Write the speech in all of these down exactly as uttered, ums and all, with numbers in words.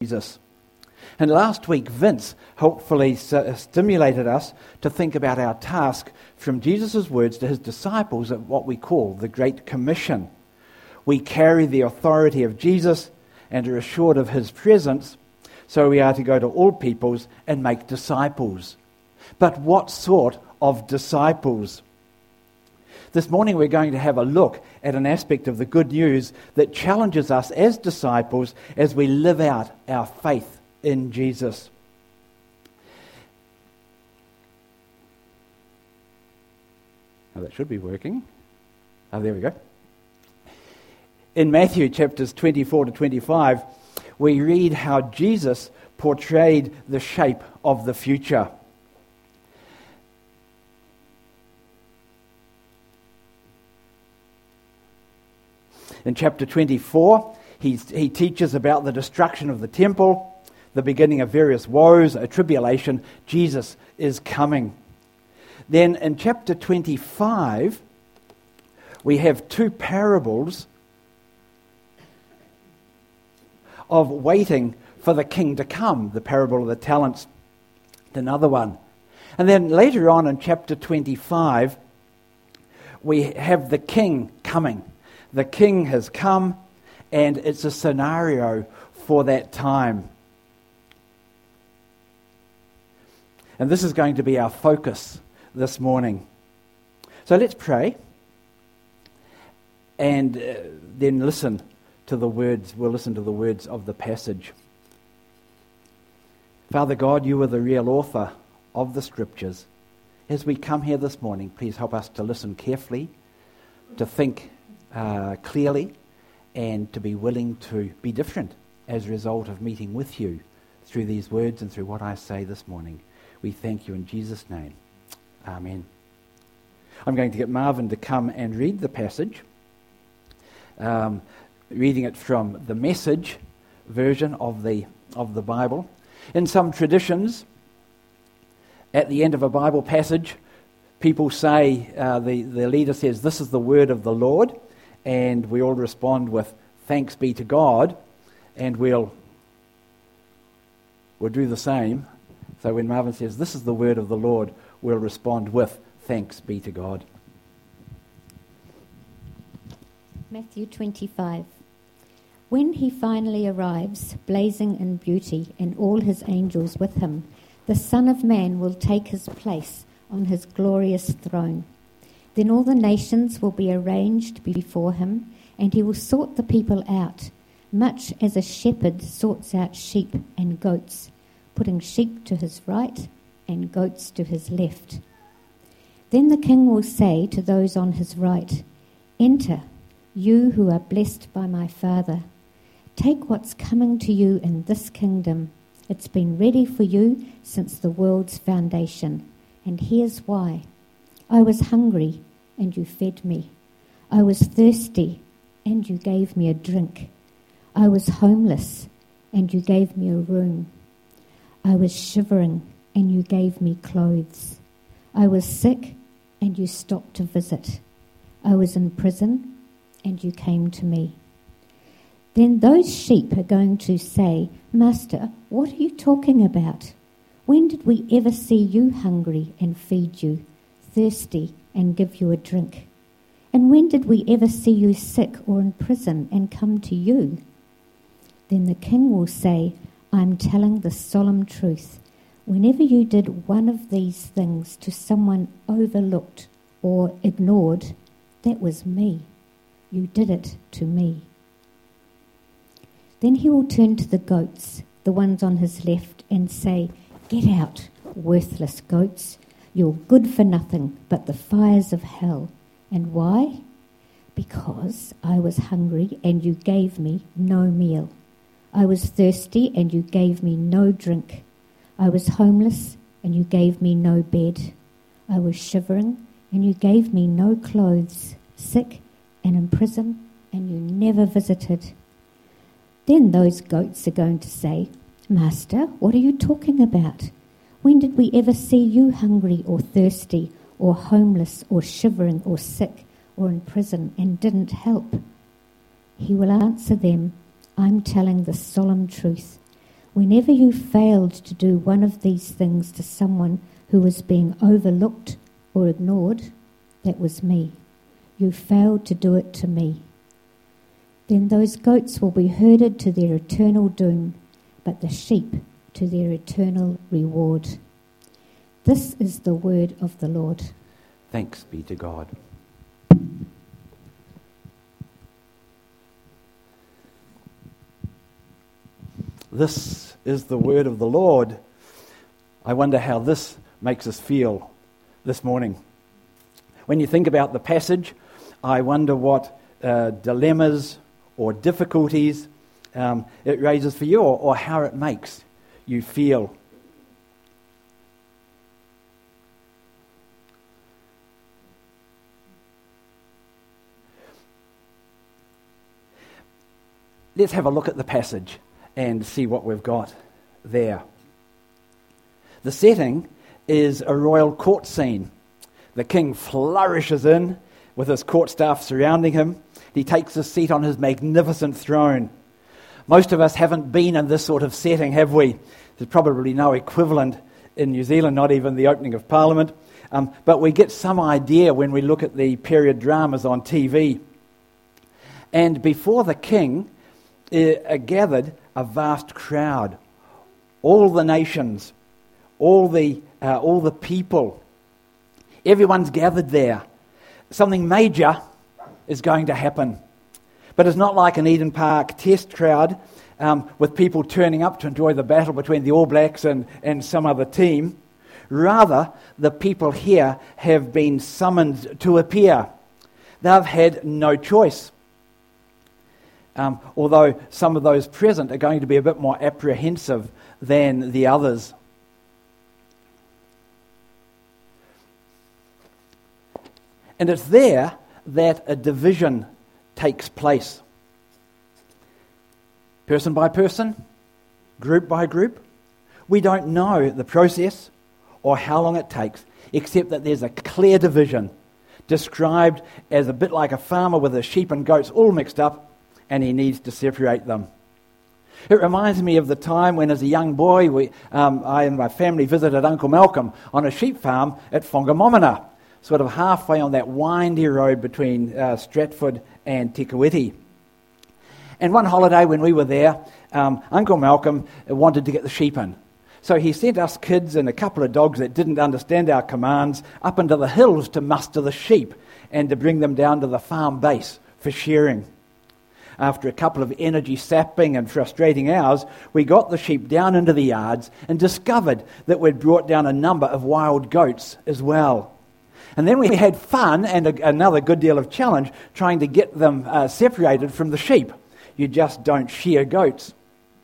Jesus. And last week, Vince helpfully stimulated us to think about our task from Jesus' words to his disciples at what we call the Great Commission. We carry the authority of Jesus and are assured of his presence, so we are to go to all peoples and make disciples. But what sort of disciples? This morning we're going to have a look at an aspect of the good news that challenges us as disciples as we live out our faith in Jesus. Oh, that should be working. Oh, there we go. In Matthew chapters twenty-four to twenty-five, we read how Jesus portrayed the shape of the future. In chapter twenty-four, he, he teaches about the destruction of the temple, the beginning of various woes, a tribulation. Jesus is coming. Then in chapter twenty-five, we have two parables of waiting for the king to come. The parable of the talents, another one. And then later on in chapter twenty-five, we have the king coming. The king has come, and it's a scenario for that time. And this is going to be our focus this morning. So let's pray, and uh, then listen to the words. We'll listen to the words of the passage. Father God, you are the real author of the Scriptures. As we come here this morning, please help us to listen carefully, to think Uh, clearly, and to be willing to be different as a result of meeting with you through these words and through what I say this morning. We thank you in Jesus' name. Amen. I'm going to get Marvin to come and read the passage, um, reading it from the Message version of the of the Bible. In some traditions, at the end of a Bible passage, people say, uh, the, the leader says, "This is the word of the Lord," and we all respond with "Thanks be to God," and we'll we'll do the same. So when Marvin says, "This is the word of the Lord," we'll respond with "Thanks be to God." Matthew twenty-five. When he finally arrives, blazing in beauty, and all his angels with him, the Son of Man will take his place on his glorious throne. Then all the nations will be arranged before him, and he will sort the people out, much as a shepherd sorts out sheep and goats, putting sheep to his right and goats to his left. Then the king will say to those on his right, "Enter, you who are blessed by my Father. Take what's coming to you in this kingdom. It's been ready for you since the world's foundation, and here's why. I was hungry, and you fed me. I was thirsty, and you gave me a drink. I was homeless, and you gave me a room. I was shivering, and you gave me clothes. I was sick, and you stopped to visit. I was in prison, and you came to me." Then those sheep are going to say, "Master, what are you talking about? When did we ever see you hungry and feed you, thirsty and give you a drink? And when did we ever see you sick or in prison and come to you?" Then the king will say, "I'm telling the solemn truth. Whenever you did one of these things to someone overlooked or ignored, that was me. You did it to me." Then he will turn to the goats, the ones on his left, and say, "Get out, worthless goats. You're good for nothing but the fires of hell. And why? Because I was hungry and you gave me no meal. I was thirsty and you gave me no drink. I was homeless and you gave me no bed. I was shivering and you gave me no clothes, sick and in prison, and you never visited." Then those goats are going to say, "Master, what are you talking about? When did we ever see you hungry or thirsty or homeless or shivering or sick or in prison and didn't help?" He will answer them, "I'm telling the solemn truth. Whenever you failed to do one of these things to someone who was being overlooked or ignored, that was me. You failed to do it to me. Then those goats will be herded to their eternal doom, but the sheep to their eternal reward. This is the word of the Lord. Thanks be to God. This is the word of the Lord. I wonder how this makes us feel this morning. When you think about the passage, I wonder what uh, dilemmas or difficulties um, it raises for you, or, or how it makes you feel. Let's have a look at the passage and see what we've got there. The setting is a royal court scene. The king flourishes in with his court staff surrounding him. He takes his seat on his magnificent throne. Most of us haven't been in this sort of setting, have we? There's probably no equivalent in New Zealand, not even the opening of Parliament. Um, but we get some idea when we look at the period dramas on T V. And before the king uh, gathered a vast crowd, all the nations, all the uh, all the people. Everyone's gathered there. Something major is going to happen. But it's not like an Eden Park test crowd um, with people turning up to enjoy the battle between the All Blacks and, and some other team. Rather, the people here have been summoned to appear. They've had no choice. Um, although some of those present are going to be a bit more apprehensive than the others. And it's there that a division takes place. Person by person, group by group. We don't know the process or how long it takes, except that there's a clear division, described as a bit like a farmer with his sheep and goats all mixed up, and he needs to separate them. It reminds me of the time when, as a young boy, we, um, I and my family visited Uncle Malcolm on a sheep farm at Whangamomona, sort of halfway on that windy road between uh, Stratford and Te Kuiti. And one holiday when we were there, um, Uncle Malcolm wanted to get the sheep in. So he sent us kids and a couple of dogs that didn't understand our commands up into the hills to muster the sheep and to bring them down to the farm base for shearing. After a couple of energy sapping and frustrating hours, we got the sheep down into the yards and discovered that we'd brought down a number of wild goats as well. And then we had fun and a, another good deal of challenge trying to get them uh, separated from the sheep. You just don't shear goats.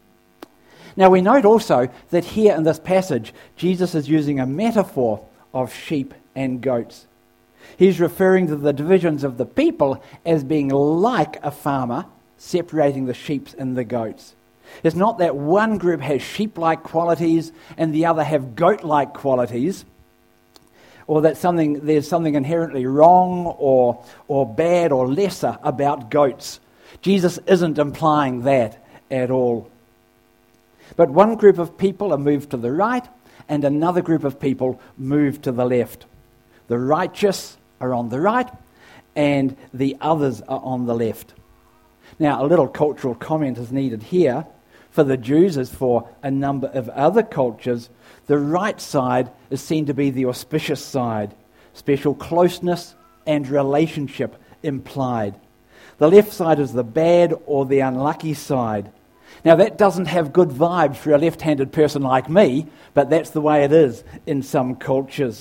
Now we note also that here in this passage, Jesus is using a metaphor of sheep and goats. He's referring to the divisions of the people as being like a farmer separating the sheep and the goats. It's not that one group has sheep-like qualities and the other have goat-like qualities, or that something there's something inherently wrong or or bad or lesser about goats. Jesus isn't implying that at all. But one group of people are moved to the right and another group of people moved to the left. The righteous are on the right and the others are on the left. Now, a little cultural comment is needed here. For the Jews, as for a number of other cultures, the right side is seen to be the auspicious side, special closeness and relationship implied. The left side is the bad or the unlucky side. Now, that doesn't have good vibes for a left-handed person like me, but that's the way it is in some cultures.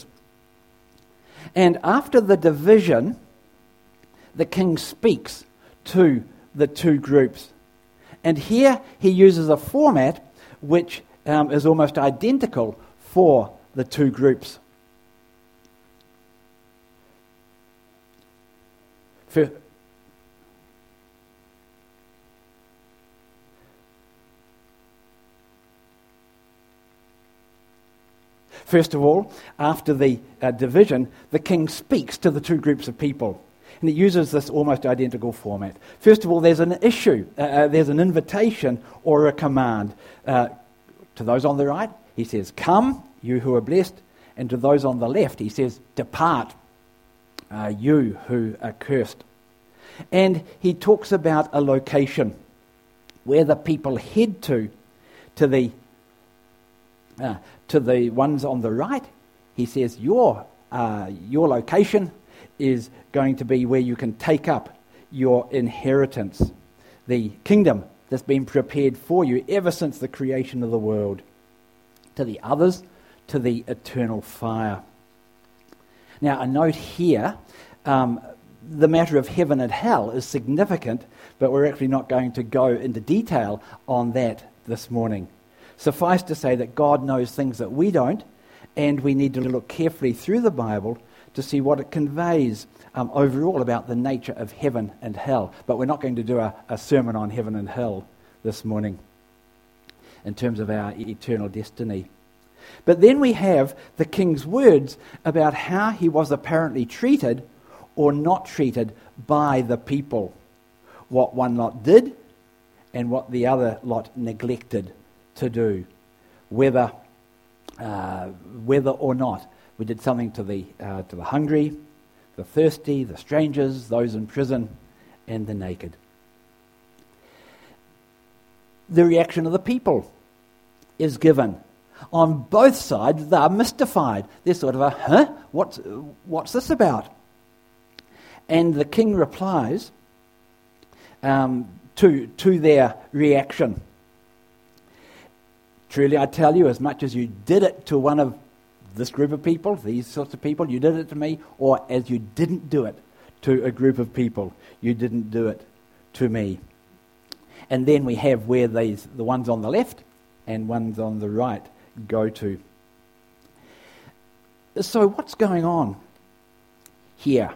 And after the division, the king speaks to the two groups. And here he uses a format which um, is almost identical for the two groups. For, First of all, after the uh, division, the king speaks to the two groups of people. And it uses this almost identical format. First of all, there's an issue, uh, uh, there's an invitation or a command. Uh, To those on the right, he says, come, you who are blessed. And to those on the left, he says, depart, uh, you who are cursed. And he talks about a location where the people head to, to the uh, to the ones on the right. He says, your uh, your location is going to be where you can take up your inheritance, the kingdom that's been prepared for you ever since the creation of the world. To the others, to the eternal fire. Now, a note here, um, the matter of heaven and hell is significant, but we're actually not going to go into detail on that this morning. Suffice to say that God knows things that we don't, and we need to look carefully through the Bible to see what it conveys um, overall about the nature of heaven and hell. But we're not going to do a, a sermon on heaven and hell this morning in terms of our eternal destiny. But then we have the king's words about how he was apparently treated or not treated by the people. What one lot did and what the other lot neglected to do. Whether uh, whether or not we did something to the uh, to the hungry, the thirsty, the strangers, those in prison, and the naked. The reaction of the people is given. On both sides, they're mystified. They're sort of a, huh? What's, what's this about? And the king replies um, to, to their reaction. Truly, I tell you, as much as you did it to one of this group of people, these sorts of people, you did it to me, or as you didn't do it to a group of people, you didn't do it to me. And then we have where these, the ones on the left and ones on the right go to. So what's going on here?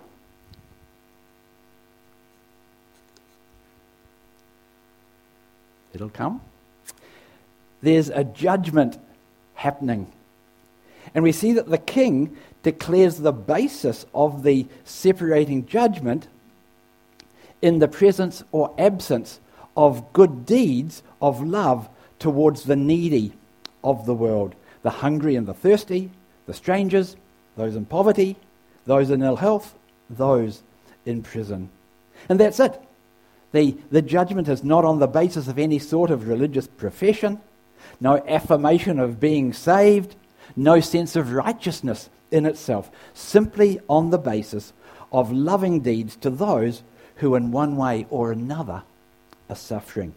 It'll come. There's a judgment happening. And we see that the king declares the basis of the separating judgment in the presence or absence of good deeds of love towards the needy of the world, the hungry and the thirsty, the strangers, those in poverty, those in ill health, those in prison. And that's it. The, the judgment is not on the basis of any sort of religious profession, no affirmation of being saved, no sense of righteousness in itself, simply on the basis of loving deeds to those who in one way or another are suffering.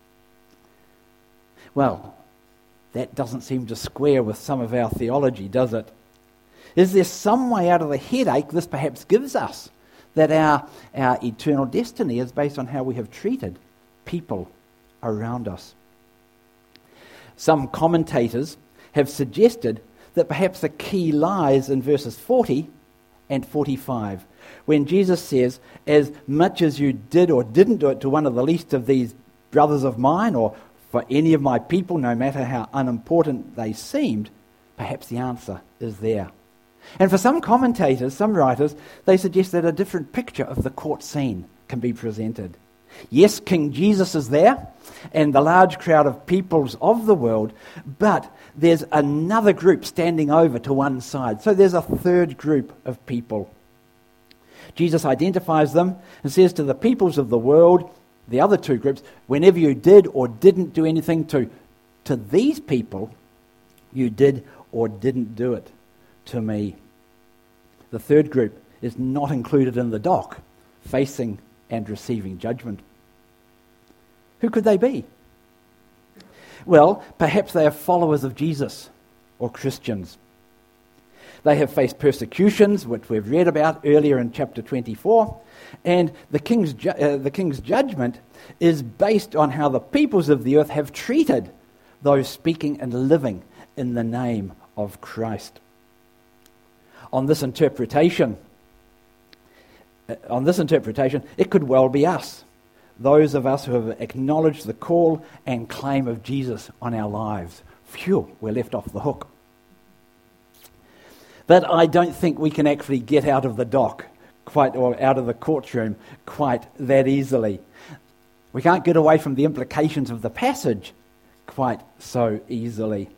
Well, that doesn't seem to square with some of our theology, does it? Is there some way out of the headache this perhaps gives us, that our, our eternal destiny is based on how we have treated people around us? Some commentators have suggested that perhaps the key lies in verses forty and forty-five, when Jesus says, as much as you did or didn't do it to one of the least of these brothers of mine, or for any of my people, no matter how unimportant they seemed, perhaps the answer is there. And for some commentators, some writers, they suggest that a different picture of the court scene can be presented. Yes, King Jesus is there, and the large crowd of peoples of the world, but there's another group standing over to one side. So there's a third group of people. Jesus identifies them and says to the peoples of the world, the other two groups, whenever you did or didn't do anything to, to these people, you did or didn't do it to me. The third group is not included in the dock, facing and receiving judgment. Who could they be? Well, perhaps they are followers of Jesus or Christians. They have faced persecutions, which we've read about earlier in chapter twenty-four, and the king's ju- uh, the king's judgment is based on how the peoples of the earth have treated those speaking and living in the name of Christ. On this interpretation, uh, on this interpretation, it could well be us, those of us who have acknowledged the call and claim of Jesus on our lives. Phew, we're left off the hook. But I don't think we can actually get out of the dock quite, or out of the courtroom quite that easily. We can't get away from the implications of the passage quite so easily.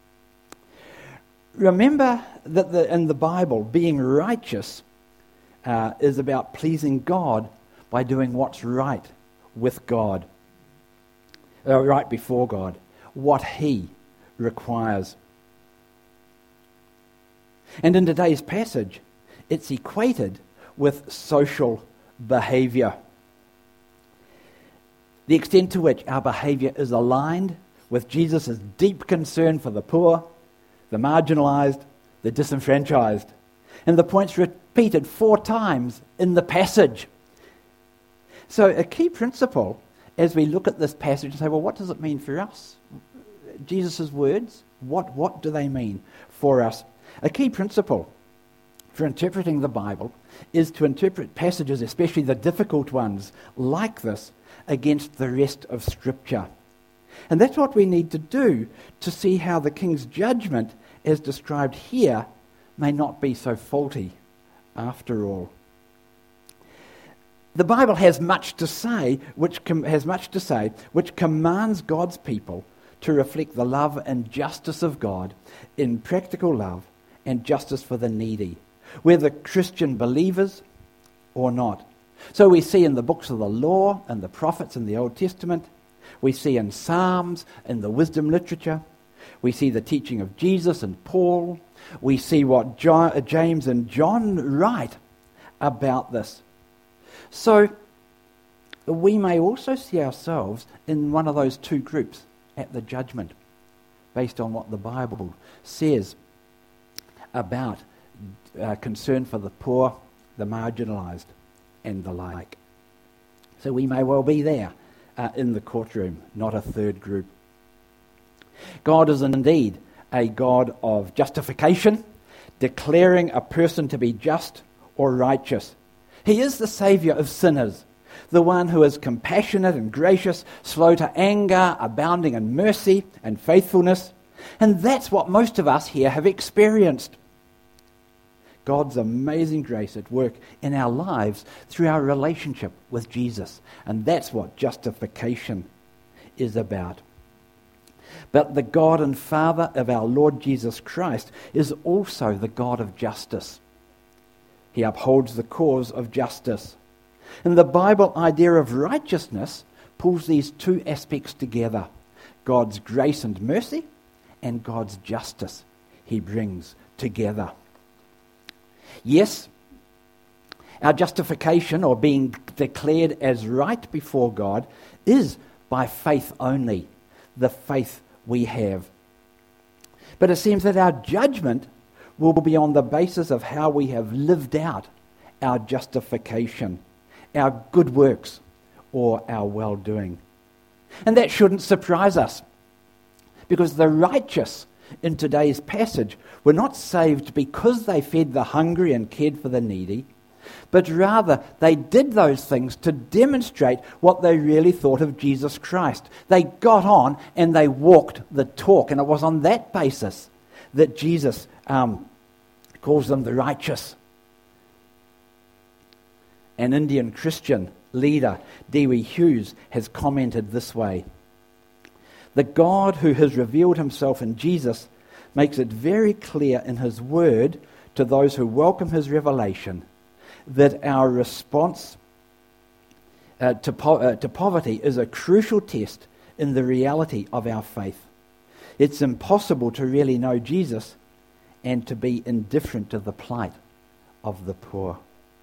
Remember that the, in the Bible, being righteous uh, is about pleasing God by doing what's right with God, uh, right before God, what He requires. And in today's passage, it's equated with social behaviour. The extent to which our behaviour is aligned with Jesus' deep concern for the poor, the marginalised, the disenfranchised. And the point's repeated four times in the passage. So a key principle as we look at this passage and say, well, what does it mean for us? Jesus' words, what, what do they mean for us? A key principle for interpreting the Bible is to interpret passages, especially the difficult ones, like this, against the rest of Scripture. And that's what we need to do to see how the king's judgment, as described here, may not be so faulty after all. The Bible has much to say, which com- has much to say, which commands God's people to reflect the love and justice of God in practical love and justice for the needy, whether Christian believers or not. So we see in the books of the law and the prophets in the Old Testament, we see in Psalms, in the wisdom literature, we see the teaching of Jesus and Paul, we see what John, James and John write about this. So we may also see ourselves in one of those two groups at the judgment, based on what the Bible says about uh, concern for the poor, the marginalised, and the like. So we may well be there uh, in the courtroom, not a third group. God is indeed a God of justification, declaring a person to be just or righteous. He is the saviour of sinners, the one who is compassionate and gracious, slow to anger, abounding in mercy and faithfulness. And that's what most of us here have experienced. God's amazing grace at work in our lives through our relationship with Jesus. And that's what justification is about. But the God and Father of our Lord Jesus Christ is also the God of justice. He upholds the cause of justice. And the Bible idea of righteousness pulls these two aspects together: God's grace and mercy and God's justice He brings together. Yes, our justification, or being declared as right before God, is by faith only, the faith we have. But it seems that our judgment will be on the basis of how we have lived out our justification, our good works, or our well-doing. And that shouldn't surprise us, because the righteous in today's passage were not saved because they fed the hungry and cared for the needy, but rather they did those things to demonstrate what they really thought of Jesus Christ. They got on and they walked the talk, and it was on that basis that Jesus um, calls them the righteous. An Indian Christian leader, Dewey Hughes, has commented this way: the God who has revealed himself in Jesus makes it very clear in his word to those who welcome his revelation that our response uh, to, po- uh, to poverty is a crucial test in the reality of our faith. It's impossible to really know Jesus and to be indifferent to the plight of the poor.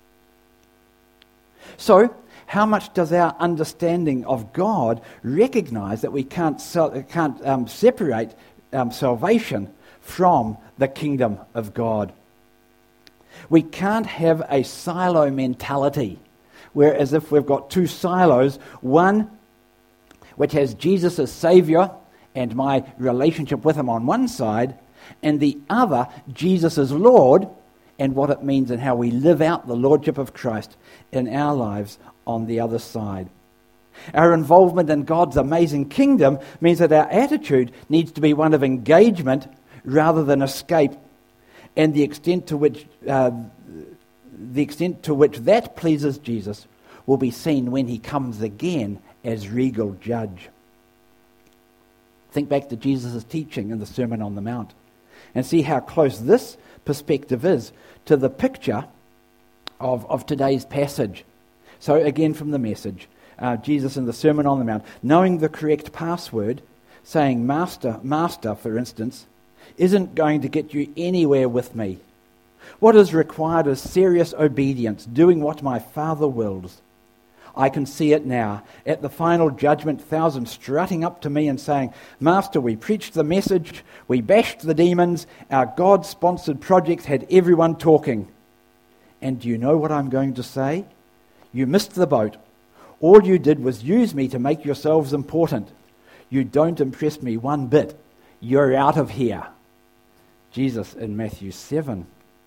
So, how much does our understanding of God recognize that we can't, se- can't um, separate um, salvation from the kingdom of God? We can't have a silo mentality, where as if we've got two silos, one which has Jesus as Saviour and my relationship with Him on one side, and the other, Jesus as Lord, and what it means and how we live out the Lordship of Christ in our lives on the other side. Our involvement in God's amazing kingdom means that our attitude needs to be one of engagement rather than escape, and the extent to which uh, the extent to which that pleases Jesus will be seen when He comes again as regal judge. Think back to Jesus' teaching in the Sermon on the Mount and see how close this perspective is to the picture of, of today's passage. So again from the Message, uh, Jesus in the Sermon on the Mount, knowing the correct password, saying Master, Master, for instance, isn't going to get you anywhere with me. What is required is serious obedience, doing what my Father wills. I can see it now. At the final judgment, thousands strutting up to me and saying, Master, we preached the message, we bashed the demons, our God-sponsored project had everyone talking. And do you know what I'm going to say? You missed the boat. All you did was use me to make yourselves important. You don't impress me one bit. You're out of here. Jesus in Matthew seven.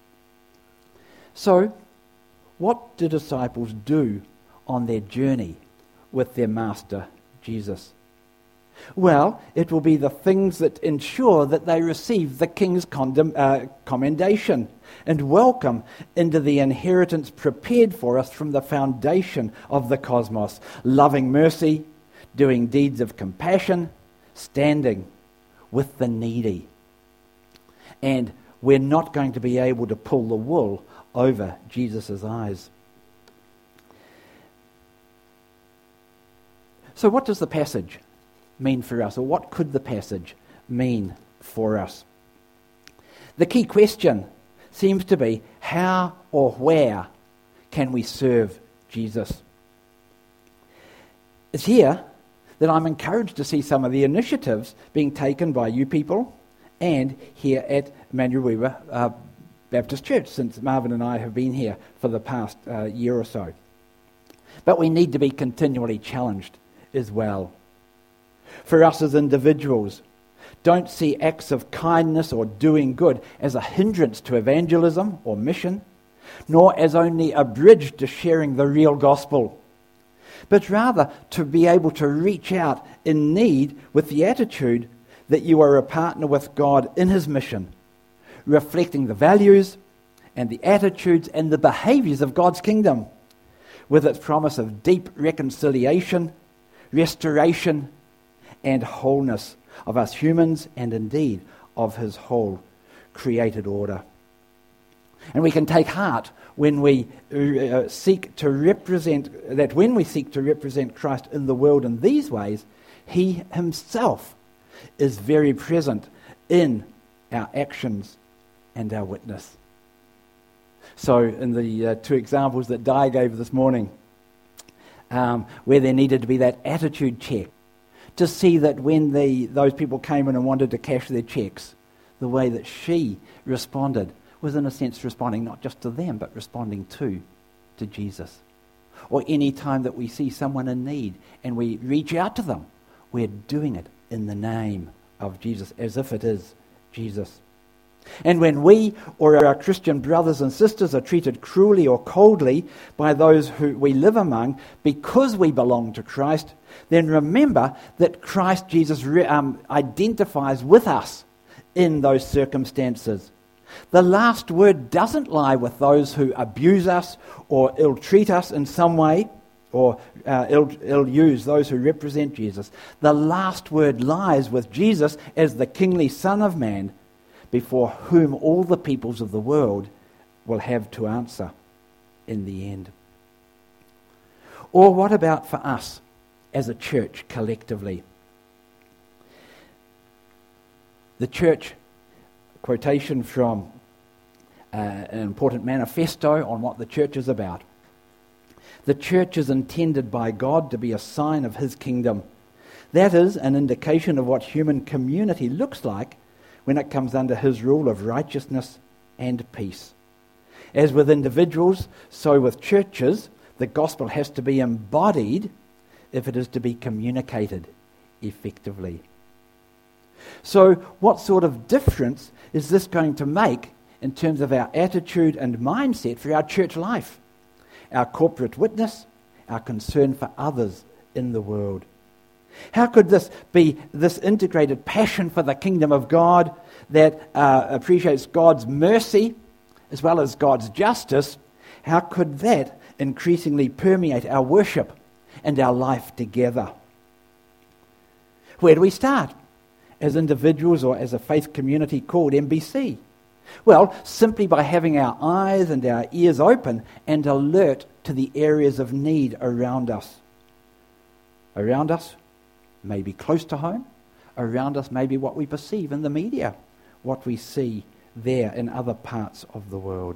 So, what do disciples do on their journey with their Master, Jesus? Well, it will be the things that ensure that they receive the King's condom, uh, commendation and welcome into the inheritance prepared for us from the foundation of the cosmos. Loving mercy, doing deeds of compassion, standing with the needy. And we're not going to be able to pull the wool over Jesus' eyes. So what does the passage mean for us, or what could the passage mean for us? The key question seems to be, how or where can we serve Jesus? It's here that I'm encouraged to see some of the initiatives being taken by you people and here at Emmanuel Weber uh, Baptist Church, since Marvin and I have been here for the past uh, year or so. But we need to be continually challenged as well. For us as individuals, don't see acts of kindness or doing good as a hindrance to evangelism or mission, nor as only a bridge to sharing the real gospel, but rather to be able to reach out in need with the attitude that you are a partner with God in His mission, reflecting the values and the attitudes and the behaviours of God's kingdom, with its promise of deep reconciliation, restoration, and wholeness of us humans, and indeed of His whole created order. And we can take heart when we uh, seek to represent, that when we seek to represent Christ in the world in these ways, He Himself is very present in our actions and our witness. So in the uh, two examples that Di gave this morning, um, where there needed to be that attitude check, to see that when the, those people came in and wanted to cash their checks, the way that she responded was in a sense responding not just to them, but responding to, to Jesus. Or any time that we see someone in need and we reach out to them, we're doing it in the name of Jesus, as if it is Jesus. And when we or our Christian brothers and sisters are treated cruelly or coldly by those who we live among because we belong to Christ, then remember that Christ Jesus um, identifies with us in those circumstances. The last word doesn't lie with those who abuse us or ill-treat us in some way, or uh, ill, ill-use those who represent Jesus. The last word lies with Jesus as the kingly Son of Man, before whom all the peoples of the world will have to answer in the end. Or what about for us as a church collectively? The church, quotation from uh, an important manifesto on what the church is about. The church is intended by God to be a sign of His kingdom. That is an indication of what human community looks like when it comes under His rule of righteousness and peace. As with individuals, so with churches, the gospel has to be embodied if it is to be communicated effectively. So what sort of difference is this going to make in terms of our attitude and mindset for our church life, our corporate witness, our concern for others in the world? How could this be this integrated passion for the kingdom of God that uh, appreciates God's mercy as well as God's justice? How could that increasingly permeate our worship and our life together? Where do we start? as individuals or as a faith community called M B C? Well, simply by having our eyes and our ears open and alert to the areas of need around us. Around us, maybe close to home. Around us, maybe what we perceive in the media, what we see there in other parts of the world.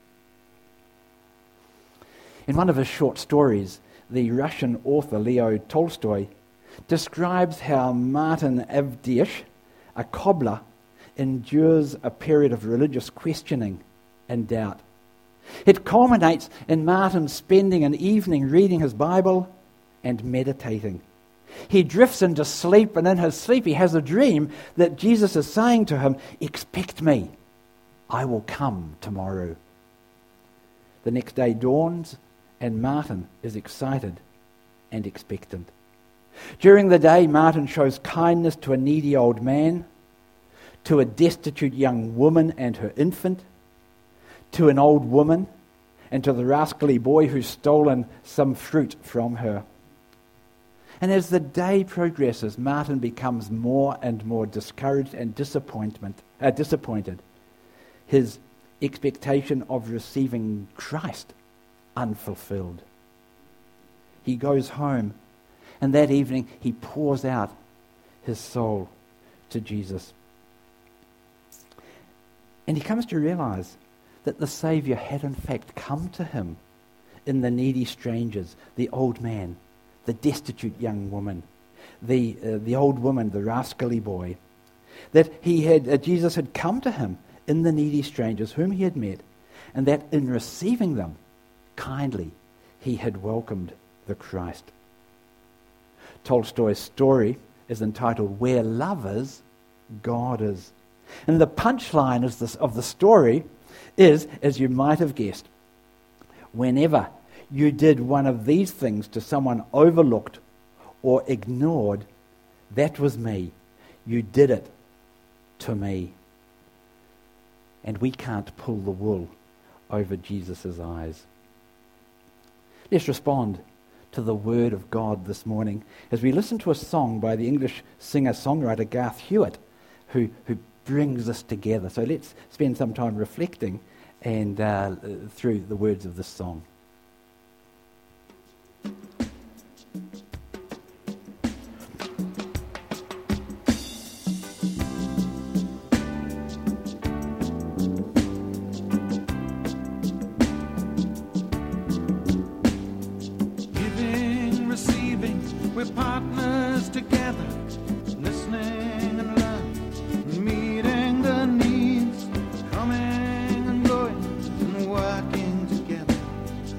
In one of his short stories, the Russian author Leo Tolstoy describes how Martin Avdyesh, a cobbler, endures a period of religious questioning and doubt. It culminates in Martin spending an evening reading his Bible and meditating. He drifts into sleep, and in his sleep he has a dream that Jesus is saying to him, "Expect me, I will come tomorrow." The next day dawns, and Martin is excited and expectant. During the day, Martin shows kindness to a needy old man, to a destitute young woman and her infant, to an old woman, and to the rascally boy who's stolen some fruit from her. And as the day progresses, Martin becomes more and more discouraged and disappointment, uh, disappointed. His expectation of receiving Christ unfulfilled. He goes home, and that evening he pours out his soul to Jesus. And he comes to realize that the Saviour had in fact come to him in the needy strangers, the old man, the destitute young woman, the uh, the old woman, the rascally boy. That he had uh, Jesus had come to him in the needy strangers whom he had met, and that in receiving them kindly, he had welcomed the Christ. Tolstoy's story is entitled "Where Love Is, God Is." And the punchline of, this, of the story is, as you might have guessed, whenever you did one of these things to someone overlooked or ignored, that was me. You did it to me. And we can't pull the wool over Jesus' eyes. Let's respond to the word of God this morning as we listen to a song by the English singer-songwriter Garth Hewitt, who, who brings us together. So let's spend some time reflecting and uh, through the words of this song. Giving, receiving, we're partners together, listening and learning, meeting the needs, coming and going and working together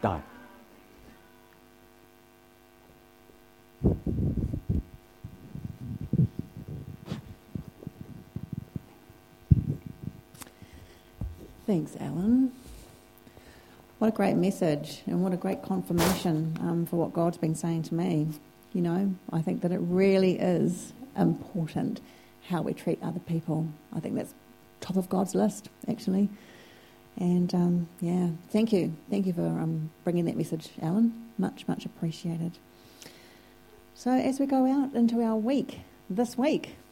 No. Thanks, Alan. What a great message and what a great confirmation um, for what God's been saying to me. You know, I think that it really is important how we treat other people. I think that's top of God's list, actually. And, um, yeah, thank you. Thank you for um, bringing that message, Alan. Much, much appreciated. So as we go out into our week, this week,